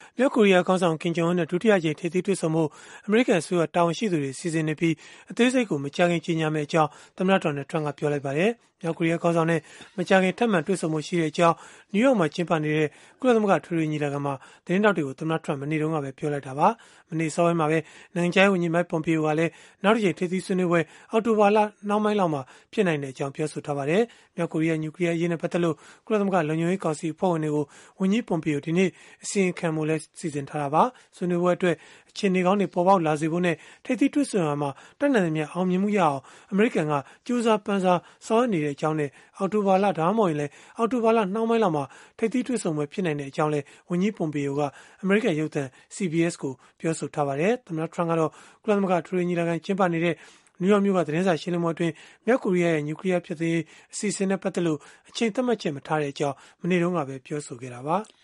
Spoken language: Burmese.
မြောက်ကိုရီးယားခေါင်းဆောင် ကင်ဂျုံအွန်းနဲ့ ဒုတိယအကြိမ်ထိပ်သီးတွေ့ဆုံဖို့အမေရိကန်အစိုးရတာဝန်ရှိသူတွေစီစဉ်နေပြီးအသေးစိတ်ကိုမကြာခင်ကြေညာမယ့်အကြောင်းသမ္မတဒေါ်နယ်ထရန့်ကပြောလိုက်ပါတယ်။မြောက်ကိုရီးယားခေါင်းဆောင်နဲ့မကြာခင်ထပ်မံတွေ့ဆုံမှုရှိတဲ့အကြောင်းနယူးယောက်မှာကျင်းပနေတဲ့ကုလသမဂ္ဂထွေထွေညီလာခံမှာသတင်းတောက်တွေကိုသမ္မတထရန့်မနေ့တုန်းကပဲပြောလိုက်တာပါ။မနေ့စောပိုင်းမှာပဲနိုင်ငံခြားရေးဝန်ကြီးမိုက်ပွန်ပီယိုကလည်းနောက်တစ်ကြိမ်ထိပ်သီးဆွေးနွေးပွဲအောက်တိုဘာလနှောင်းပိုင်းလောက်မှာဖြစ်နိုင်တဲ့အကြောင်းပြောဆိုထားပါတယ်။မြောက်ကိုရီးယားနျူကလီးယားအရေးနဲ့ပတ်သက်လို့ကုလသမဂ္ဂလုံခြုံရေးကောင်စီအဖွဲ့ဝင်တွေကိုဝန်ကြီးပွန်ပီယိုဒီနေ့အစီရင်ခံဖို့လည်းစီစဉ်ထားတာပါ။ဆွေးနွေးပွဲအတွက်အခြေအနေကောင်းတွေပေါ်ပေါက်လာစေဖို့နဲ့ထိပ်သီးတွေ့ဆုံရမှာတတ်နိုင်သမျှအောင်မြင်မှုရအောင်အမေရိကန်ကကြိုးစားပန်းစားဆောင်ရွက်နေတဲ့အကြောင်းနဲ့အောက်တိုဘာလဒါမှမဟုတ်ရင်လည်းအောက်တိုဘာလနှောင်းပိုင်းလောက်မှာထိပ်သီးတွေ့ဆုံပွဲဖြစ်နိုင်တဲ့အကြောင်းလည်းဝန်ကြီးပွန်ပီယိုကအမေရိကန်ရုပ်သံ CBS ကိုပြောဆိုထားပါတယ်။သမ္မတထရန့်ကတော့ကုလသမဂ္ဂထွေထွေညီလာခံကျင်းပနေတဲ့နယူးယောက်မြို့ကသတင်းစာရှင်းလင်းပွဲအတွင်းမြောက်ကိုရီးယားရဲ့နျူကလီးယားဖျက်သိမ်းရေးအစီအစဉ်နဲ့ပတ်သက်လို့အချိန်သတ်မှတ်ချက်မထားတဲ့အကြောင်းမနေ့တုန်းကပဲပြောဆိုခဲ့တာပါ။